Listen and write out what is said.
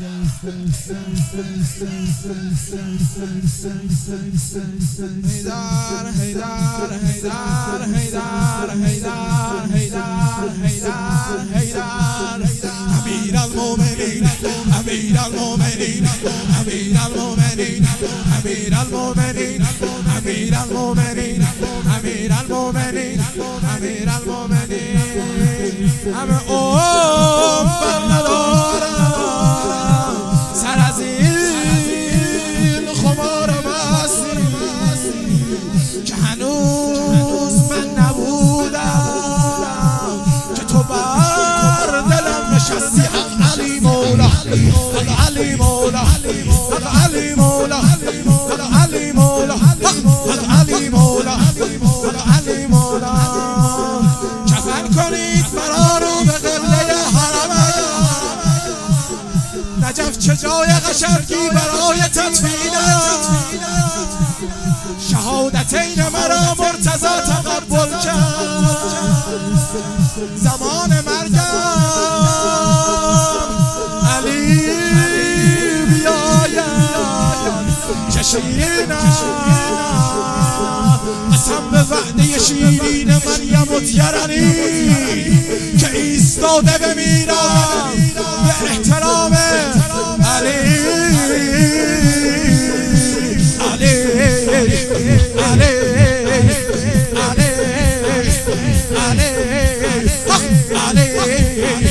کفن کنید مرا رو به قبله حرمه نجف چه جای قشنگی برای تدفینه شهادتین مرا مرتضی تقبل کرد زمان مرگم علی بیاید چه شیرینم قسم به وعده شیرین مریم اطیرنی که ایستاده بمیرم به احترام علی علی